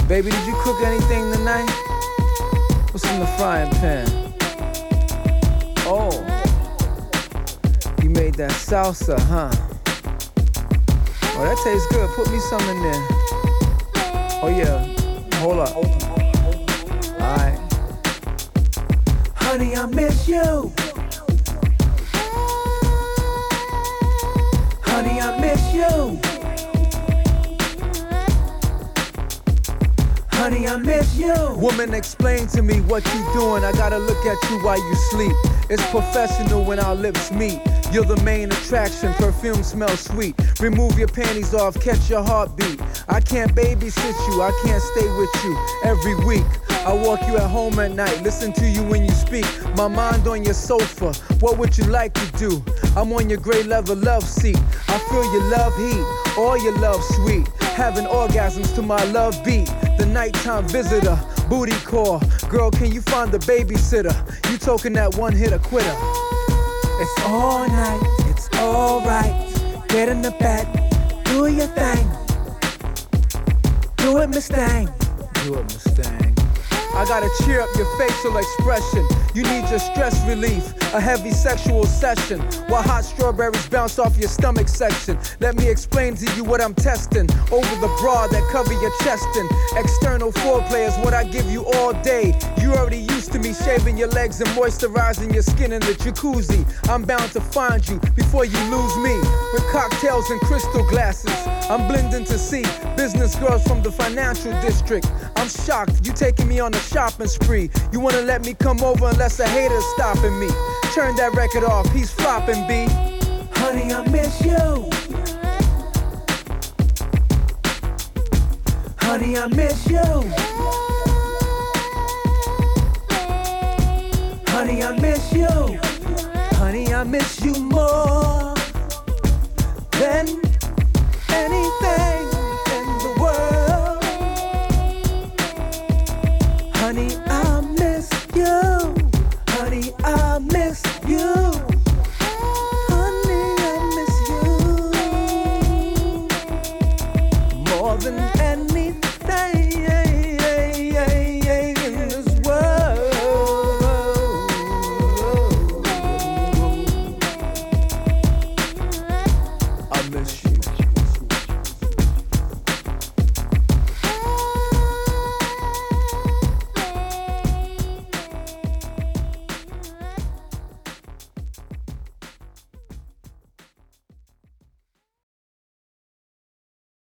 Baby, did you cook anything tonight? What's in the frying pan? Oh, you made that salsa, huh? Oh, that tastes good. Put me some in there. Oh yeah, hold up. Alright. Honey, I miss you. Honey, I miss you. Honey, I miss you. Woman, explain to me what you doing. I gotta look at you while you sleep. It's professional when our lips meet. You're the main attraction, perfume smells sweet. Remove your panties off, catch your heartbeat. I can't babysit you, I can't stay with you every week. I walk you at home at night, listen to you when you speak. My mind on your sofa, what would you like to do? I'm on your gray leather love seat. I feel your love heat, all your love sweet. Having orgasms to my love beat. The nighttime visitor, booty call. Girl, can you find the babysitter? You token that one hitter quitter. It's all night, it's alright. Get in the bed, do your thing. Do it, Mustang. Do it, Mustang. I gotta cheer up your facial expression. You need your stress relief, a heavy sexual session, while hot strawberries bounce off your stomach section. Let me explain to you what I'm testing. Over the bra that cover your chest and external foreplay is what I give you all day. You already used to me shaving your legs and moisturizing your skin in the jacuzzi. I'm bound to find you before you lose me. With cocktails and crystal glasses, I'm blending to see business girls from the financial district. I'm shocked, you taking me on a shopping spree. You wanna let me come over unless a hater's stopping me. Turn that record off, he's flopping, B. Honey, I miss you. Honey, I miss you. Honey, I miss you. Honey, I miss you more.